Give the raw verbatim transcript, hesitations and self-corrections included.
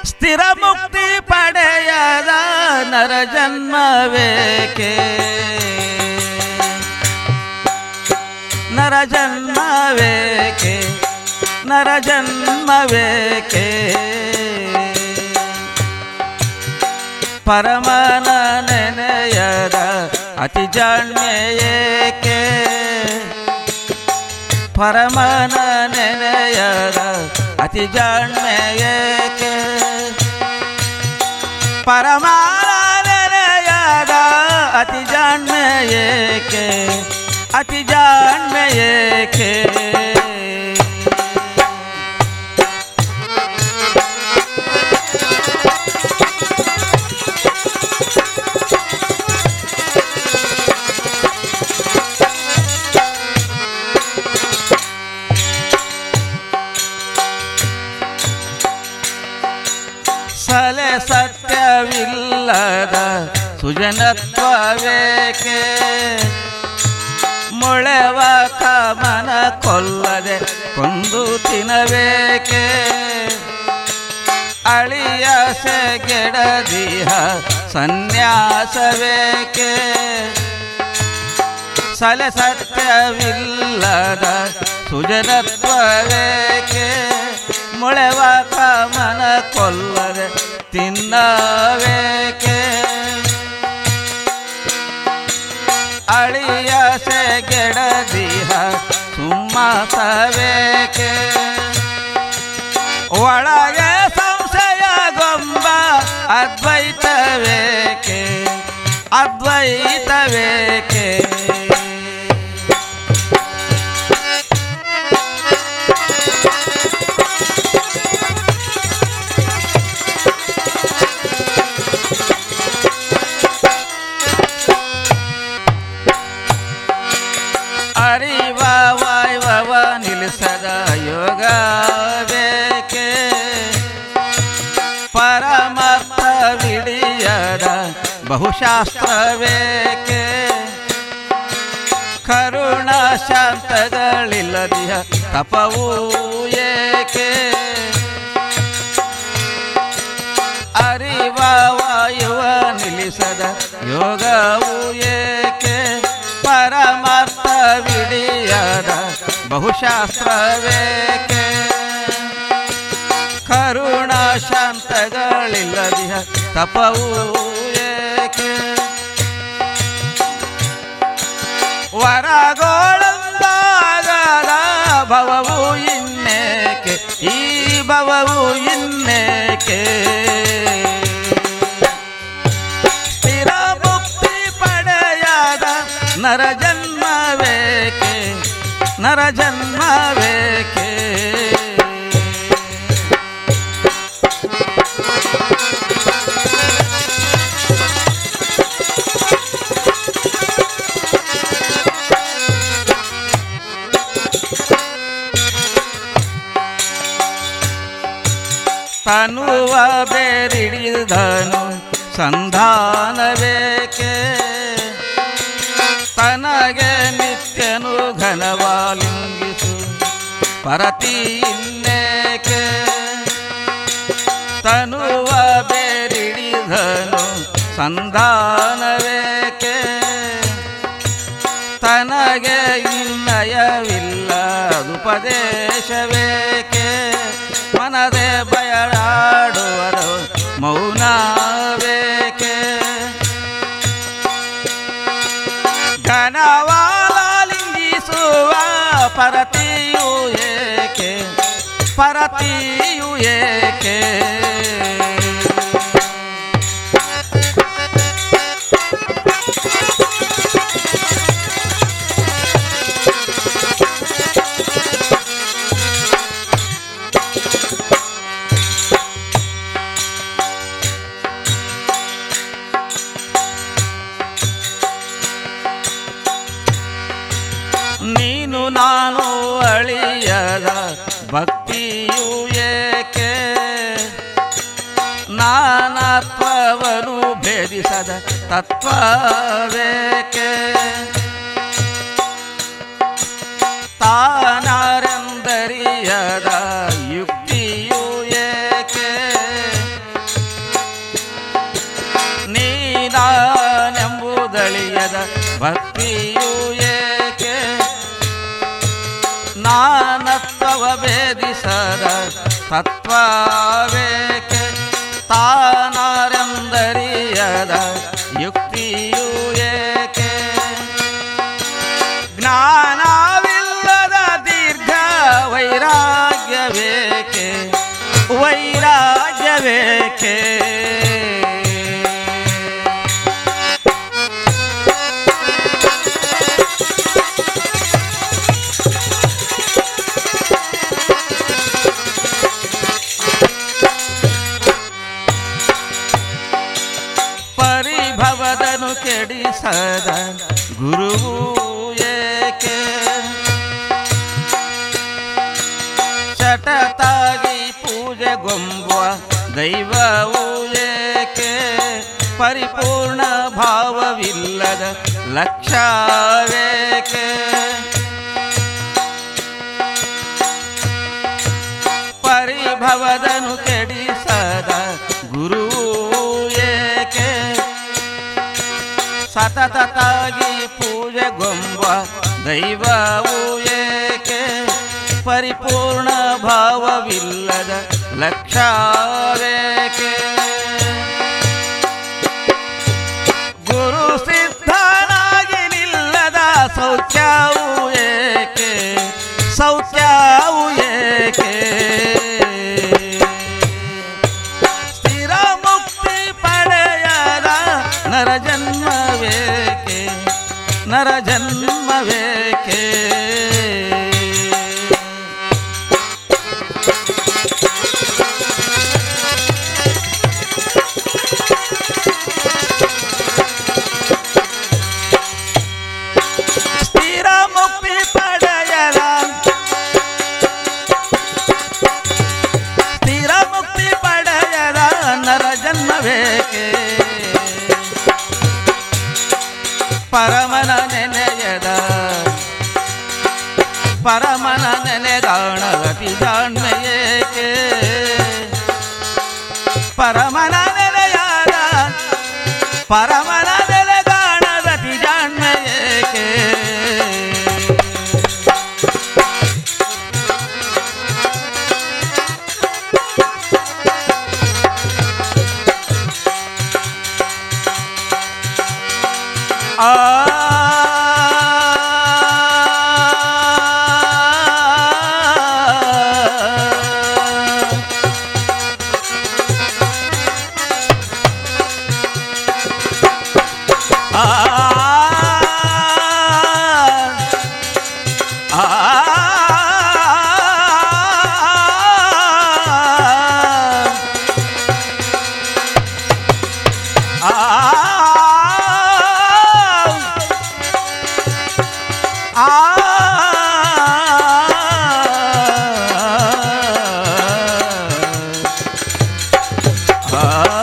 ಸ್ಥಿರ ಮುಕ್ತಿ ಪಡೆಯದ ನರ ಜನ್ಮವೇಕೆ ನರ ಜನ್ಮವೇಕೆ ನರ ಜನ್ಮವೇಕೆ ಪರಮನ ನೆನೆಯದ ಅತಿ ಜಾಣ್ಮೆಯೇಕೆ ಪರಮನ ನೆನೆಯದ ಅತಿ ಜಾಣ್ಮೆಯೇಕೆ ಪರಮನ ನೆನೆಯದ ಅತಿ ಜಾಣ್ಮೆಯೇಕೆ ಅತಿ ಜಾಣ್ಮೆಯೇಕೆ ಸಲೆ ಸತ್ಯವಿಲ್ಲದ ಸುಜನತ್ವವೇಕೆ ಮೊಳೆವ ಕಾಮನ ಕೊಲ್ಲದೆ ಕೊಂದು ತಿನ್ನಬೇಕೆ ಅಳಿಯ ಸೆಗೆಡದಿಹ ಸನ್ಯಾಸವೇಕೆ ಸಲೆ ಸತ್ಯವಿಲ್ಲದ ಸುಜನತ್ವವೇಕೆ ಮೊಳೆವ ಕಾಮನ ಕೊಲ್ಲದೆ ತಿನ್ನಬೇಕೆ ಅಳಿಯ ಸೆಗೆಡದಿಹ ಸುಮ್ಮಸವೇಕೆ ಒಳಗೆ ಸಂಶಯ ಗೊಂಬ ಅದ್ವೈತವೇಕೆ ಅದ್ವೈತವೇಕೆ ಅರಿವ ವಾಯ್ವವ ನಿಲ್ಲಿಸದ ಯೋಗವೇಕೆ ಪರಮಾರ್ಥವಿಡಿಯದ ಬಹುಶಾಸ್ತ್ರವೇಕೆ ಕರುಣ ಶಾಂತಗಳಿಲ್ಲದಿಹ ತಪವೂ ಏಕೆ ಅರಿವ ವಾಯುವ ನಿಲ್ಲಿಸದ ಯೋಗವೂ ಏಕೆ ಪರಮಾರ್ಥವಿಡಿಯದ ಬಹುಶಾಸ್ತ್ರವೇಕೆ ಕರುಣ ಶಾಂತಗಳಿಲ್ಲದಿಹ ತಪವೂ ಏಕೆ ವರಗೋಳಂದಾಗದ ಭವವು ಇನ್ನೇಕೆ ಈ ಭವವು ಇನ್ನೇಕೆ ಸ್ಥಿರ ಮುಕ್ತಿ ಪಡೆಯದ ನರ ಜನ್ಮವೇಕೆ ನರ ಜನ್ಮವೇಕೆ ತನುವ ಬೇರಿಡಿದನು ಸಂಧಾನವೇಕೆ ತನಗೆ ನಿತ್ಯನು ಘನವಾಲಿಂಗಿಸು ಪರತಿ ಇನ್ನೇಕೆ ತನುವ ಬೇರಿಡಿದನು ಸಂಧಾನವೇಕೆ ತನಗೆ ಇನ್ನಯವಿಲ್ಲ ಉಪದೇಶವೇಕೆ ಮನದೆ ಬಯಲಾಡುವರು ಮೌನವೇಕೆ ಘನವಾಲಿಂಗಿಸುವ ಪರತಿಯು ಏಕೆ ಪರತಿಯು ಏಕೆ ನೀನು ನಾನು ಅಳಿಯದ ಭಕ್ತಿಯು ಏಕೆ ನಾನಾತ್ವವನ್ನು ಭೇದಿಸದ ತತ್ವವೇಕೆ ತಾನಾರೆಂದರಿಯದ ಯುಕ್ತಿಯು ಏಕೆ ನಾನತ್ವವ ಭೇದಿಸದ ತತ್ವವೇಕೆ ತಾನಾರೆಂದರಿಯದ ಯುಕ್ತಿಯು ಏಕೆ ಜ್ಞಾನವಿಲ್ಲದ ದೀರ್ಘ ವೈರಾಗ್ಯವೇಕೆ ವೈರಾಗ್ಯವೇಕೆ ಪರಿಭವದನು ಕೆಡಿಸದ ಗುರುವು ಏಕೆ ಚಟತಾಗಿ ಪೂಜೆಗೊಂಬುವ ದೈವವು ಏಕೆ ಪರಿಪೂರ್ಣ ಭಾವವಿಲ್ಲದ ಲಕ್ಷ್ಯವೇಕೆ ಪರಿಭವದನು ಕೆಡಿಸದ ಗುರುವು ಏಕೆ ಸತತತಾಗಿ ಪೂಜೆಗೊಂಬ ದೈವವು ಏಕೆ ಪರಿಪೂರ್ಣ ಭಾವವಿಲ್ಲದ ಲಕ್ಷ್ಯವೇಕೆ ಗುರು ಸಿದ್ಧನಾಗಿ ನಿಲ್ಲದ ಸೌಖ್ಯವು ಏಕೆ ಸೌಖ್ಯವು ಏಕೆ ಸ್ಥಿರ ಮುಕ್ತಿ ಪಡೆಯದ ನರಜನ್ಮವೇಕೆ ನರಜನ್ಮವೇಕೆ ಸ್ಥಿರ ಮುಕ್ತಿ ಪಡೆಯದ ಸ್ಥಿರ ಮುಕ್ತಿ ಪಡೆಯದ ನರಜನ್ಮವೇಕೆ ಪರಮನ ನೆನೆಯದ ಪರಮನ ನೆನೆದಾಣಗತಿ ಜಾಣ್ಮೆಯೇಕೆ ಪರಮನ ನೆನೆಯಾದ ಪರಮನ ನೆಲೆಗಾಣಗತಿ ಜಾಣ್ಮೆಯೇಕೆ ಆ ಆ